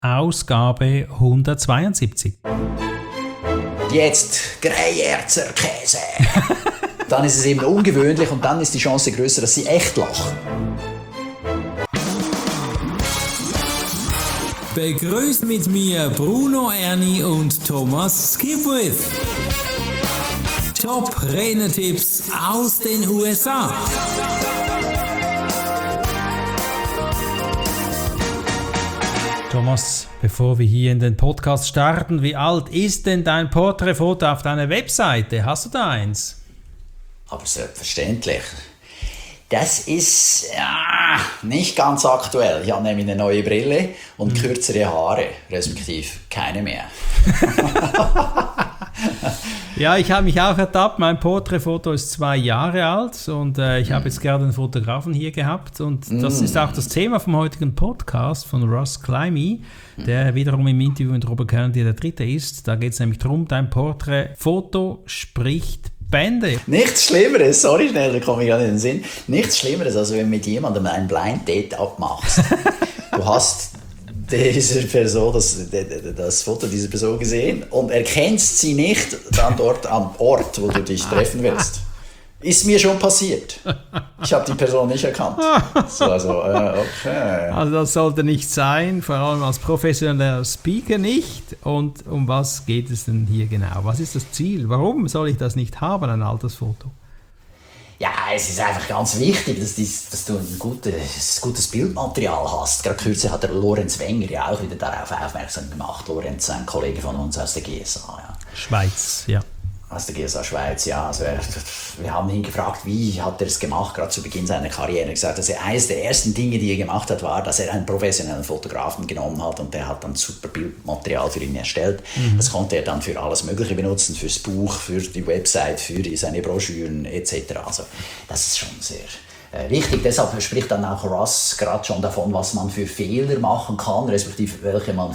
Ausgabe 172. Jetzt Greyerzer Käse. Dann ist es eben ungewöhnlich und dann ist die Chance größer, dass sie echt lachen. Begrüßt mit mir Bruno Erni und Thomas Skipwith. Top-Renner-Tipps aus den USA. Thomas, bevor wir hier in den Podcast starten, wie alt ist denn dein Porträtfoto auf deiner Webseite? Hast du da eins? Aber selbstverständlich. Das ist nicht ganz aktuell. Ich habe nämlich eine neue Brille und kürzere Haare, respektive keine mehr. Ja, ich habe mich auch ertappt. Mein Porträtfoto ist 2 Jahre alt und ich habe jetzt gerade einen Fotografen hier gehabt. Und das ist auch das Thema vom heutigen Podcast von Ross Climby, der wiederum im Interview mit Robert Kennedy der Dritte ist. Da geht es nämlich darum, dein Porträtfoto spricht Bände. Nichts Schlimmeres, sorry schnell, da komme ich gerade in den Sinn. Nichts Schlimmeres, als wenn du mit jemandem ein Blind Date abmachst. Du hast diese Person, das Foto dieser Person gesehen und erkennst sie nicht dann dort am Ort, wo du dich treffen willst. Ist mir schon passiert. Ich habe die Person nicht erkannt. Okay. Also das sollte nicht sein, vor allem als professioneller Speaker nicht. Und um was geht es denn hier genau? Was ist das Ziel? Warum soll ich das nicht haben, ein altes Foto? Ja, es ist einfach ganz wichtig, dass du ein gutes Bildmaterial hast. Gerade kürzlich hat der Lorenz Wenger ja auch wieder darauf aufmerksam gemacht. Lorenz, ein Kollege von uns aus der GSA. Ja. Schweiz, ja. Aus der GSA Schweiz, ja. Also wir haben ihn gefragt, wie hat er es gemacht, gerade zu Beginn seiner Karriere. Er hat gesagt, dass eines der ersten Dinge, die er gemacht hat, war, dass er einen professionellen Fotografen genommen hat und der hat dann super Bildmaterial für ihn erstellt. Das konnte er dann für alles Mögliche benutzen, fürs Buch, für die Website, für seine Broschüren etc. Also das ist schon sehr wichtig. Deshalb spricht dann auch Ross gerade schon davon, was man für Fehler machen kann, respektive welche man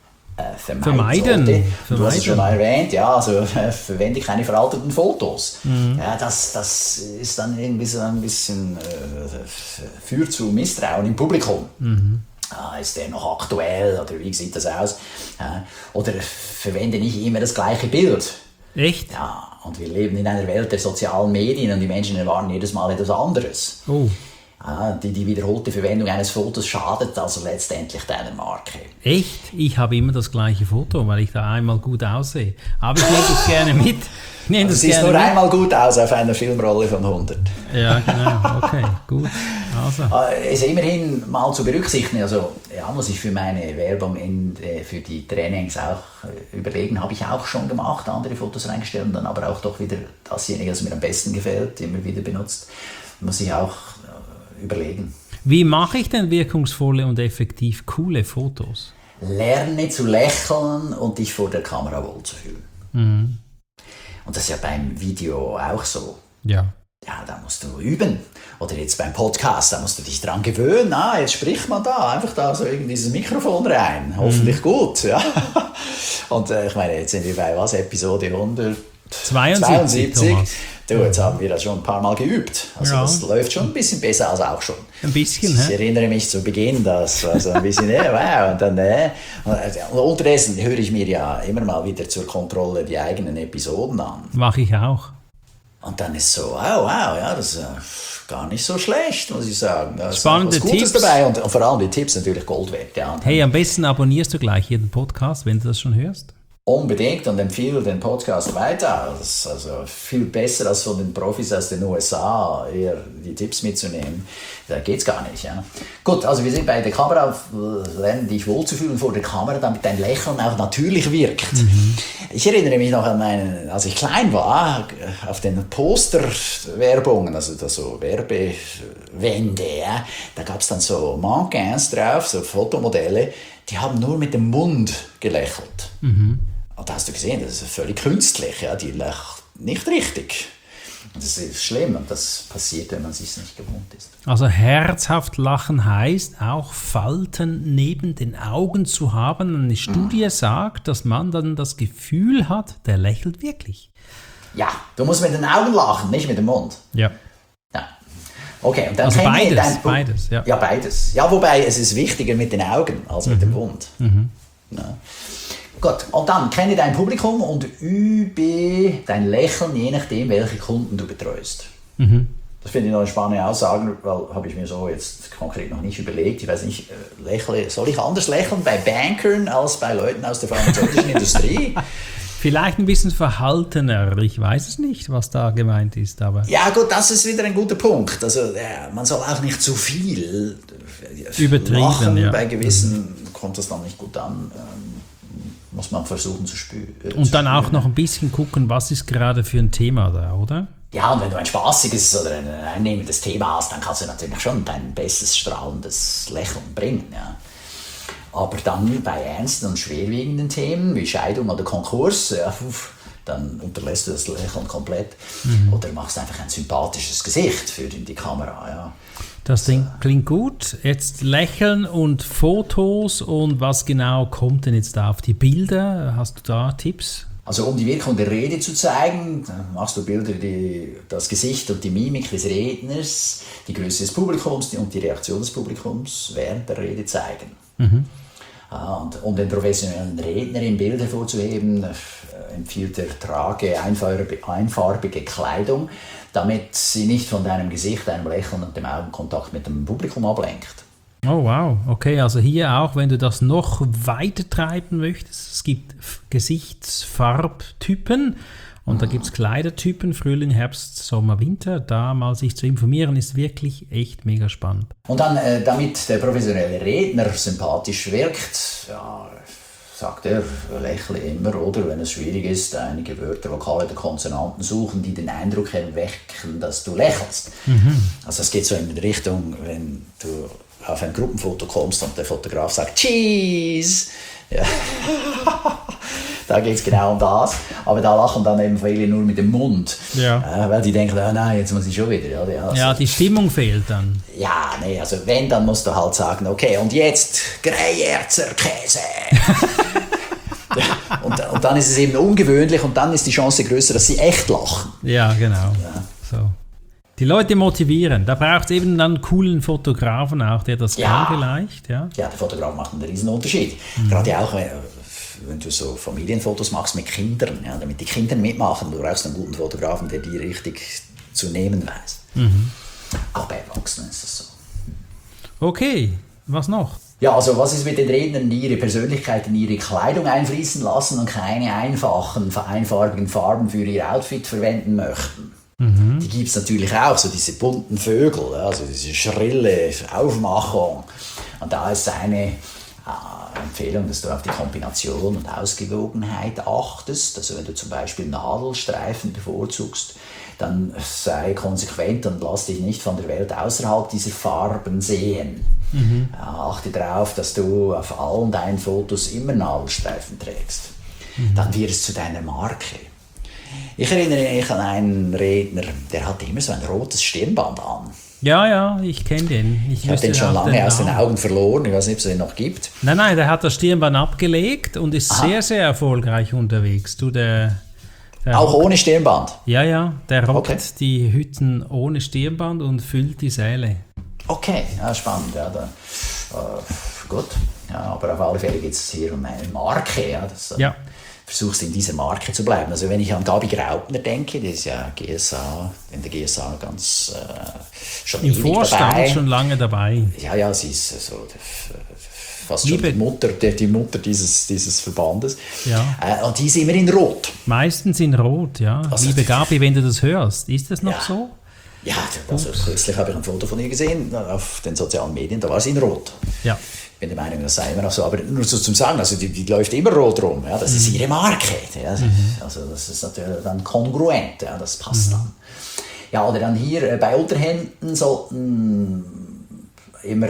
vermeiden. Du hast es schon erwähnt, ja, also verwende keine veralteten Fotos. Ja, das ist dann irgendwie so ein bisschen führt zu Misstrauen im Publikum. Ist der noch aktuell oder wie sieht das aus? Oder verwende nicht immer das gleiche Bild. Echt? Ja, und wir leben in einer Welt der sozialen Medien und die Menschen erwarten jedes Mal etwas anderes. Oh. Die wiederholte Verwendung eines Fotos schadet also letztendlich deiner Marke. Echt? Ich habe immer das gleiche Foto, weil ich da einmal gut aussehe. Aber ich nehme das gerne mit. Du siehst nur einmal gut aus auf einer Filmrolle von 100. Ja, genau. Okay, gut. Also. Es immerhin mal zu berücksichtigen, also ja, muss ich für meine Werbung für die Trainings auch überlegen, habe ich auch schon gemacht, andere Fotos reingestellt und dann aber auch doch wieder dasjenige, das mir am besten gefällt, immer wieder benutzt, muss ich auch überlegen. Wie mache ich denn wirkungsvolle und effektiv coole Fotos? Lerne zu lächeln und dich vor der Kamera wohlzufühlen. Und das ist ja beim Video auch so. Ja. Ja, da musst du üben. Oder jetzt beim Podcast, da musst du dich dran gewöhnen. Jetzt spricht man da, einfach da so in dieses Mikrofon rein. Hoffentlich gut, ja. Und ich meine, jetzt sind wir bei was? Episode 172. Du, jetzt haben wir das schon ein paar Mal geübt. Also das läuft schon ein bisschen besser als auch schon. Ein bisschen, Ich erinnere mich zu Beginn, das war so ein bisschen, wow, und dann, und unterdessen höre ich mir ja immer mal wieder zur Kontrolle die eigenen Episoden an. Mache ich auch. Und dann ist so, wow, ja, das ist gar nicht so schlecht, muss ich sagen. Da ist spannende was Gutes Tipps dabei und vor allem die Tipps natürlich Gold wert. Ja. Hey, am besten abonnierst du gleich jeden Podcast, wenn du das schon hörst. Unbedingt und empfehle den Podcast weiter. Das ist also viel besser als von den Profis aus den USA, eher die Tipps mitzunehmen. Da geht's gar nicht. Ja. Gut, also wir sind bei der Kamera, lernen dich wohlzufühlen vor der Kamera, damit dein Lächeln auch natürlich wirkt. Ich erinnere mich noch an als ich klein war, auf den Posterwerbungen, also da so Werbewände, ja, da gab's dann so Mannequins drauf, so Fotomodelle, die haben nur mit dem Mund gelächelt. Und da hast du gesehen, das ist völlig künstlich, ja, die lacht nicht richtig. Und das ist schlimm und das passiert, wenn man es sich nicht gewohnt ist. Also herzhaft lachen heißt auch Falten neben den Augen zu haben. Eine Studie sagt, dass man dann das Gefühl hat, der lächelt wirklich. Ja, du musst mit den Augen lachen, nicht mit dem Mund. Ja. Okay, und dann Also kenne ich beides, ja. Ja, beides. Ja, wobei es ist wichtiger mit den Augen als mit dem Mund. Ja. Gut, und dann kenne dein Publikum und übe dein Lächeln, je nachdem, welche Kunden du betreust. Das finde ich noch eine spannende Aussage, weil habe ich mir so jetzt konkret noch nicht überlegt. Ich weiß nicht, soll ich anders lächeln bei Bankern als bei Leuten aus der pharmazeutischen Industrie? Vielleicht ein bisschen verhaltener, ich weiß es nicht, was da gemeint ist. Aber Ja gut, das ist wieder ein guter Punkt. Also man soll auch nicht zu viel übertrieben, lachen. ja. Bei gewissen kommt das dann nicht gut an. Muss man versuchen zu spüren. Und dann auch noch ein bisschen gucken, was ist gerade für ein Thema da, oder? Ja, und wenn du ein spaßiges oder ein einnehmendes Thema hast, dann kannst du natürlich schon dein bestes strahlendes Lächeln bringen. Ja. Aber dann bei ernsten und schwerwiegenden Themen wie Scheidung oder Konkurs, ja, dann unterlässt du das Lächeln komplett oder machst einfach ein sympathisches Gesicht für die Kamera. Ja. Das Ding klingt gut. Jetzt Lächeln und Fotos und was genau kommt denn jetzt da auf die Bilder? Hast du da Tipps? Also um die Wirkung der Rede zu zeigen, machst du Bilder, die das Gesicht und die Mimik des Redners, die Größe des Publikums und die Reaktion des Publikums während der Rede zeigen. Und um den professionellen Redner im Bild hervorzuheben, empfiehlt er, trage einfarbige Kleidung, damit sie nicht von deinem Gesicht, deinem Lächeln und dem Augenkontakt mit dem Publikum ablenkt. Oh wow, okay, also hier auch, wenn du das noch weiter treiben möchtest, es gibt Gesichtsfarbtypen und da gibt es Kleidertypen, Frühling, Herbst, Sommer, Winter. Da mal sich zu informieren, ist wirklich echt mega spannend. Und dann, damit der professionelle Redner sympathisch wirkt, ja, sagt er, lächle immer, oder wenn es schwierig ist, einige Wörter, Vokale oder Konsonanten suchen, die den Eindruck erwecken, dass du lächelst. Also es geht so in die Richtung, wenn du auf ein Gruppenfoto kommst und der Fotograf sagt Cheese. Ja. Da geht es genau um das. Aber da lachen dann eben viele nur mit dem Mund. Ja. Weil die denken, oh nein, jetzt muss ich schon wieder. Also, ja, die Stimmung fehlt dann. Ja, nee, also wenn, dann musst du halt sagen, okay, und jetzt Greyerzer Käse. Ja, und dann ist es eben ungewöhnlich und dann ist die Chance größer, dass sie echt lachen. Ja, genau. Ja. So. Die Leute motivieren. Da braucht es eben dann einen coolen Fotografen auch, der das kann vielleicht. Ja, der Fotograf macht einen riesen Unterschied. Gerade auch, wenn du so Familienfotos machst mit Kindern, ja, damit die Kinder mitmachen, du brauchst einen guten Fotografen, der die richtig zu nehmen weiß. Auch bei Erwachsenen ist es so. Okay, was noch? Ja, also was ist mit den Rednern, die ihre Persönlichkeit in ihre Kleidung einfließen lassen und keine einfarbigen Farben für ihr Outfit verwenden möchten? Die gibt es natürlich auch, so diese bunten Vögel, also diese schrille Aufmachung. Und da ist eine Empfehlung, dass du auf die Kombination und Ausgewogenheit achtest. Also wenn du zum Beispiel Nadelstreifen bevorzugst, dann sei konsequent und lass dich nicht von der Welt außerhalb dieser Farben sehen. Achte darauf, dass du auf allen deinen Fotos immer Nadelstreifen trägst. Dann wird es zu deiner Marke. Ich erinnere mich an einen Redner, der hatte immer so ein rotes Stirnband an. Ja, ich kenne den. Ich habe den schon lange aus den Augen verloren. Ich weiß nicht, ob es den noch gibt. Nein, der hat das Stirnband abgelegt und ist sehr, sehr erfolgreich unterwegs. Auch ohne Stirnband? Ja, der rockt die Hütten ohne Stirnband und füllt die Säle. Okay, ja, spannend. Ja, gut, ja, aber auf alle Fälle geht es hier um eine Marke. Ja, versuchst in dieser Marke zu bleiben. Also wenn ich an Gabi Graupner denke, die ist ja in der GSA ganz schon im Vorstand dabei. Schon lange dabei. Ja, sie ist so fast schon die Mutter dieses Verbandes. Ja. Und die ist immer in Rot. Meistens in Rot, ja. Also, liebe Gabi, wenn du das hörst, ist das noch so? Ja, also kürzlich habe ich ein Foto von ihr gesehen auf den sozialen Medien, da war sie in Rot. Ja. Ich bin der Meinung, das sei immer noch so, aber nur so zum Sagen, also die läuft immer rot rum, ja, das ist ihre Marke, ja, also das ist natürlich dann kongruent, ja, das passt dann. Ja, oder dann hier bei Unterhemden sollten immer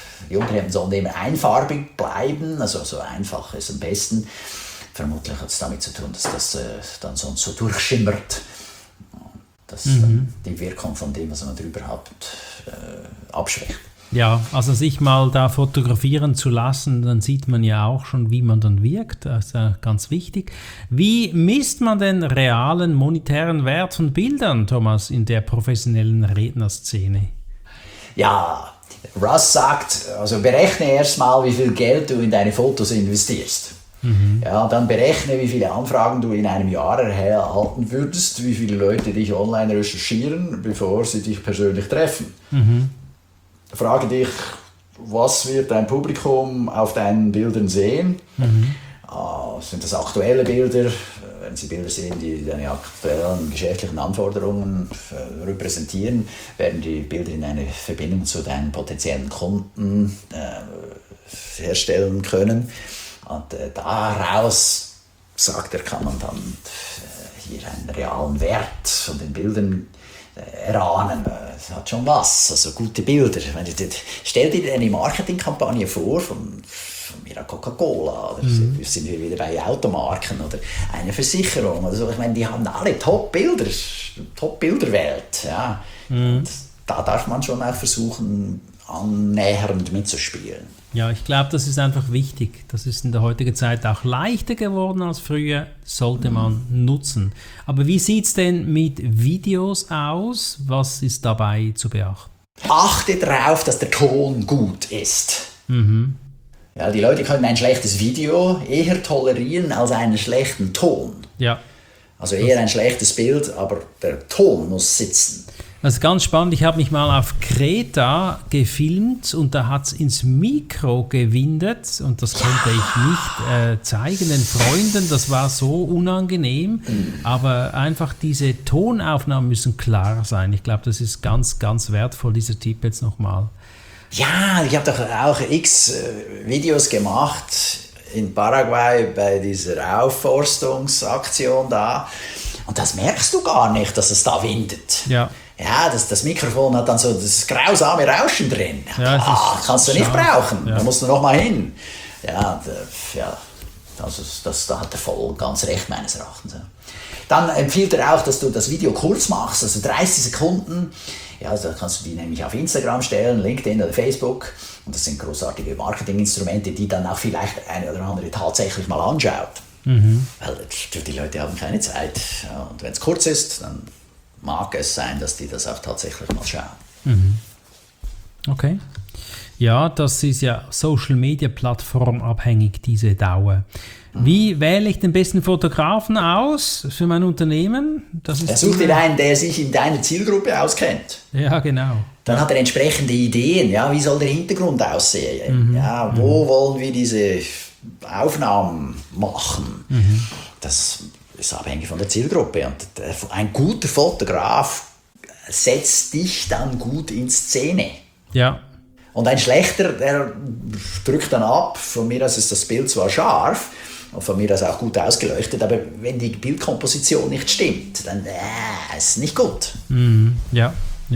einfarbig bleiben, also so einfach ist am besten. Vermutlich hat es damit zu tun, dass das dann sonst so durchschimmert, dass dann die Wirkung von dem, was man drüber hat, abschwächt. Ja, also sich mal da fotografieren zu lassen, dann sieht man ja auch schon, wie man dann wirkt. Das ist ja ganz wichtig. Wie misst man den realen monetären Wert von Bildern, Thomas, in der professionellen Rednerszene? Ja, Russ sagt, also berechne erstmal, wie viel Geld du in deine Fotos investierst. Ja, dann berechne, wie viele Anfragen du in einem Jahr erhalten würdest, wie viele Leute dich online recherchieren, bevor sie dich persönlich treffen. Frage dich, was wird dein Publikum auf deinen Bildern sehen? Sind das aktuelle Bilder? Wenn sie Bilder sehen, die deine aktuellen geschäftlichen Anforderungen repräsentieren, werden die Bilder in eine Verbindung zu deinen potenziellen Kunden herstellen können. Und daraus, sagt er, kann man dann hier einen realen Wert von den Bildern erahnen. Das hat schon was, also gute Bilder. Stell dir eine Marketingkampagne vor von mir Coca-Cola, oder sind wir wieder bei Automarken oder eine Versicherung oder so. Ich meine, die haben alle Top-Bilder, Top-Bilderwelt. Ja. Und da darf man schon auch versuchen, annähernd mitzuspielen. Ja, ich glaube, das ist einfach wichtig. Das ist in der heutigen Zeit auch leichter geworden als früher, sollte man nutzen. Aber wie sieht es denn mit Videos aus? Was ist dabei zu beachten? Achte darauf, dass der Ton gut ist. Ja, die Leute können ein schlechtes Video eher tolerieren als einen schlechten Ton. Ja. Also eher ein schlechtes Bild, aber der Ton muss sitzen. Das ist ganz spannend. Ich habe mich mal auf Kreta gefilmt und da hat es ins Mikro gewindet und das konnte ich nicht zeigen den Freunden. Das war so unangenehm. Aber einfach diese Tonaufnahmen müssen klar sein. Ich glaube, das ist ganz, ganz wertvoll, dieser Tipp jetzt nochmal. Ja, ich habe doch auch x Videos gemacht in Paraguay bei dieser Aufforstungsaktion da. Und das merkst du gar nicht, dass es da windet. Ja. Ja, das Mikrofon hat dann so das grausame Rauschen drin. Ja, kannst du nicht brauchen, ja. Da musst du noch mal hin. Ja, also da hat er voll ganz recht meines Erachtens. Dann empfiehlt er auch, dass du das Video kurz machst, also 30 Sekunden. Ja, also da kannst du die nämlich auf Instagram stellen, LinkedIn oder Facebook. Und das sind großartige Marketinginstrumente, die dann auch vielleicht eine oder andere tatsächlich mal anschaut. Weil die Leute haben keine Zeit. Ja, und wenn es kurz ist, dann mag es sein, dass die das auch tatsächlich mal schauen. Okay. Ja, das ist ja Social Media Plattform abhängig, diese Dauer. Wie wähle ich den besten Fotografen aus für mein Unternehmen? Such dir einen, der sich in deiner Zielgruppe auskennt. Ja, genau. Dann hat er entsprechende Ideen. Ja, wie soll der Hintergrund aussehen? Ja, wo wollen wir diese Aufnahmen machen? Das ist abhängig von der Zielgruppe. Und ein guter Fotograf setzt dich dann gut in Szene. Ja. Und ein schlechter, der drückt dann ab. Von mir aus ist das Bild zwar scharf und von mir aus auch gut ausgeleuchtet, aber wenn die Bildkomposition nicht stimmt, dann ist es nicht gut. Ja.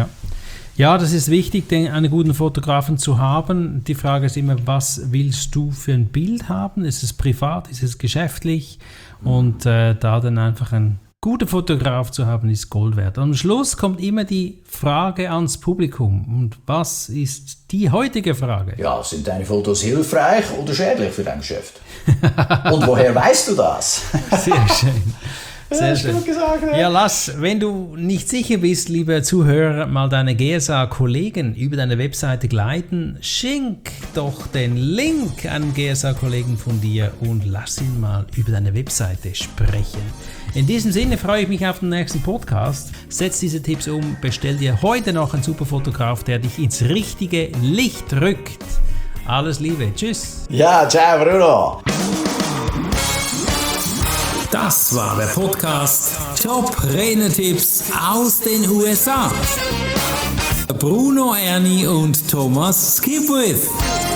Ja, das ist wichtig, einen guten Fotografen zu haben. Die Frage ist immer, was willst du für ein Bild haben? Ist es privat, ist es geschäftlich? Und da dann einfach ein guter Fotograf zu haben, ist Gold wert. Am Schluss kommt immer die Frage ans Publikum. Und was ist die heutige Frage? Ja, sind deine Fotos hilfreich oder schädlich für dein Geschäft? Und woher weißt du das? Sehr schön. Sehr schön. Gut gesagt, ja. Ja, lass, wenn du nicht sicher bist, liebe Zuhörer, mal deine GSA-Kollegen über deine Webseite gleiten. Schenk doch den Link an GSA-Kollegen von dir und lass ihn mal über deine Webseite sprechen. In diesem Sinne freue ich mich auf den nächsten Podcast. Setz diese Tipps um, bestell dir heute noch einen super Fotograf, der dich ins richtige Licht rückt. Alles Liebe, tschüss. Ja, ciao Bruno. Das war der Podcast Top Renetipps aus den USA. Bruno Erni und Thomas Skipwith.